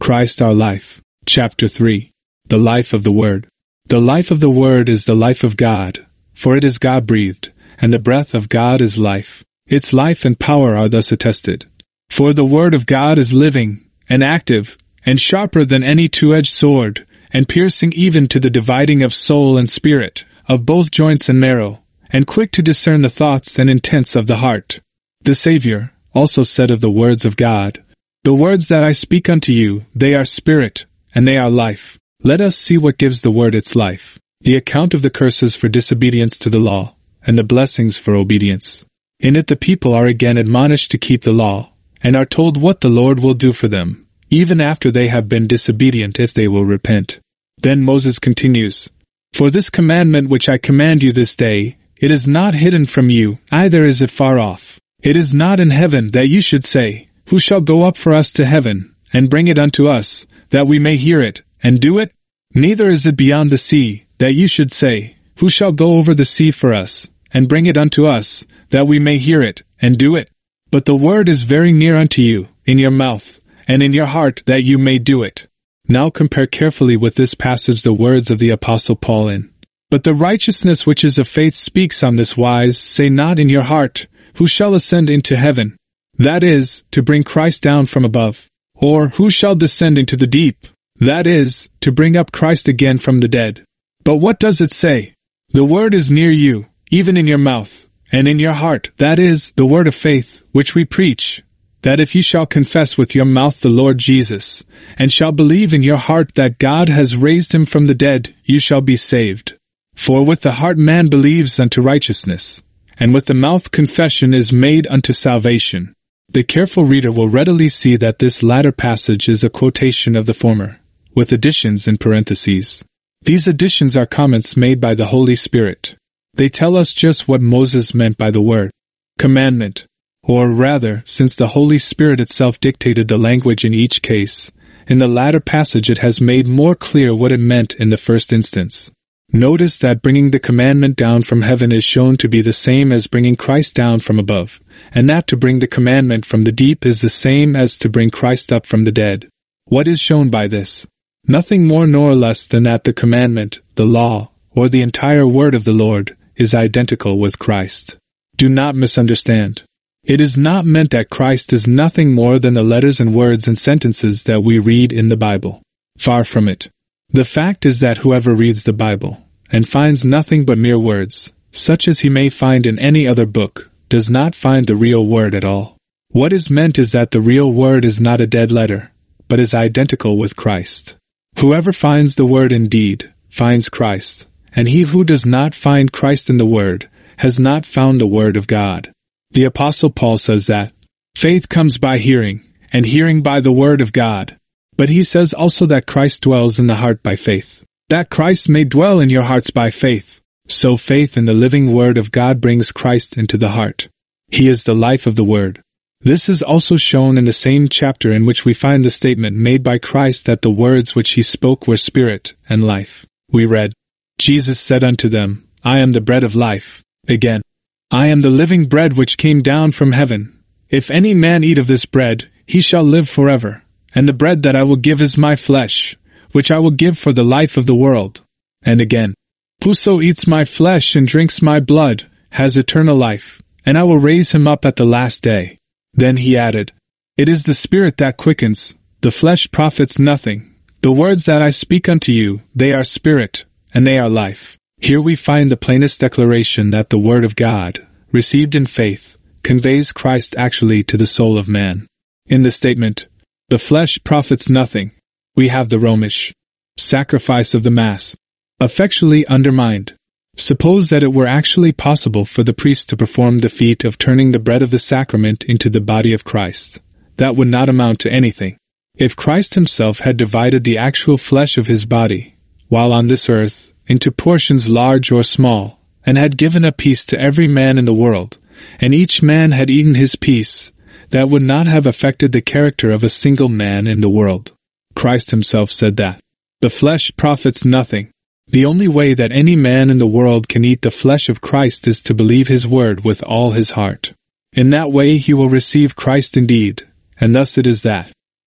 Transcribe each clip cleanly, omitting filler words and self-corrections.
Christ our life. Chapter 3. The life of the Word. The life of the Word is the life of God, for it is God-breathed, and the breath of God is life. Its life and power are thus attested. For the Word of God is living, and active, and sharper than any two-edged sword, and piercing even to the dividing of soul and spirit, of both joints and marrow, and quick to discern the thoughts and intents of the heart. The Savior also said of the words of God, "The words that I speak unto you, they are spirit, and they are life." Let us see what gives the Word its life. The account of the curses for disobedience to the law, and the blessings for obedience. In it the people are again admonished to keep the law, and are told what the Lord will do for them, even after they have been disobedient if they will repent. Then Moses continues, "For this commandment which I command you this day, it is not hidden from you, neither is it far off. It is not in heaven that you should say, Who shall go up for us to heaven, and bring it unto us, that we may hear it, and do it? Neither is it beyond the sea, that you should say, Who shall go over the sea for us, and bring it unto us, that we may hear it, and do it? But the word is very near unto you, in your mouth, and in your heart, that you may do it." Now compare carefully with this passage the words of the Apostle Paul in, "But the righteousness which is of faith speaks on this wise, say not in your heart, Who shall ascend into heaven? That is, to bring Christ down from above. Or, who shall descend into the deep? That is, to bring up Christ again from the dead. But what does it say? The word is near you, even in your mouth, and in your heart, that is, the word of faith, which we preach, that if you shall confess with your mouth the Lord Jesus, and shall believe in your heart that God has raised him from the dead, you shall be saved. For with the heart man believes unto righteousness, and with the mouth confession is made unto salvation." The careful reader will readily see that this latter passage is a quotation of the former, with additions in parentheses. These additions are comments made by the Holy Spirit. They tell us just what Moses meant by the word commandment, or rather, since the Holy Spirit itself dictated the language in each case, in the latter passage it has made more clear what it meant in the first instance. Notice that bringing the commandment down from heaven is shown to be the same as bringing Christ down from above, and that to bring the commandment from the deep is the same as to bring Christ up from the dead. What is shown by this? Nothing more nor less than that the commandment, the law, or the entire word of the Lord, is identical with Christ. Do not misunderstand. It is not meant that Christ is nothing more than the letters and words and sentences that we read in the Bible. Far from it. The fact is that whoever reads the Bible, and finds nothing but mere words, such as he may find in any other book, does not find the real word at all. What is meant is that the real word is not a dead letter, but is identical with Christ. Whoever finds the word indeed, finds Christ, and he who does not find Christ in the word, has not found the word of God. The Apostle Paul says that, "Faith comes by hearing, and hearing by the word of God." But he says also that Christ dwells in the heart by faith. That Christ may dwell in your hearts by faith. So faith in the living Word of God brings Christ into the heart. He is the life of the Word. This is also shown in the same chapter in which we find the statement made by Christ that the words which he spoke were spirit and life. We read, "Jesus said unto them, I am the bread of life." Again, "I am the living bread which came down from heaven. If any man eat of this bread, he shall live forever. And the bread that I will give is my flesh, which I will give for the life of the world." And again, "Whoso eats my flesh and drinks my blood has eternal life, and I will raise him up at the last day." Then he added, "It is the Spirit that quickens, the flesh profits nothing. The words that I speak unto you, they are spirit, and they are life." Here we find the plainest declaration that the Word of God, received in faith, conveys Christ actually to the soul of man. In the statement, "The flesh profits nothing," we have the Romish sacrifice of the Mass effectually undermined. Suppose that it were actually possible for the priest to perform the feat of turning the bread of the sacrament into the body of Christ. That would not amount to anything. If Christ himself had divided the actual flesh of his body, while on this earth, into portions large or small, and had given a piece to every man in the world, and each man had eaten his piece, that would not have affected the character of a single man in the world. Christ himself said that the flesh profits nothing. The only way that any man in the world can eat the flesh of Christ is to believe his word with all his heart. In that way he will receive Christ indeed, and thus it is that,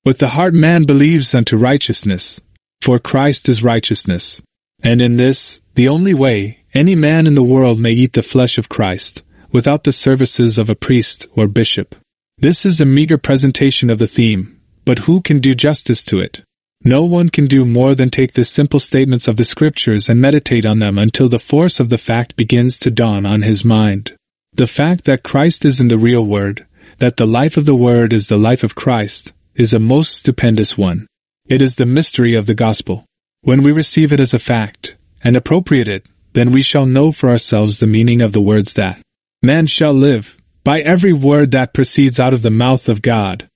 With the heart man believes unto righteousness, for Christ is righteousness. And in this, the only way, any man in the world may eat the flesh of Christ, without the services of a priest or bishop. This is a meager presentation of the theme, but who can do justice to it? No one can do more than take the simple statements of the Scriptures and meditate on them until the force of the fact begins to dawn on his mind. The fact that Christ is in the real Word, that the life of the Word is the life of Christ, is a most stupendous one. It is the mystery of the gospel. When we receive it as a fact, and appropriate it, then we shall know for ourselves the meaning of the words that man shall live by every word that proceeds out of the mouth of God.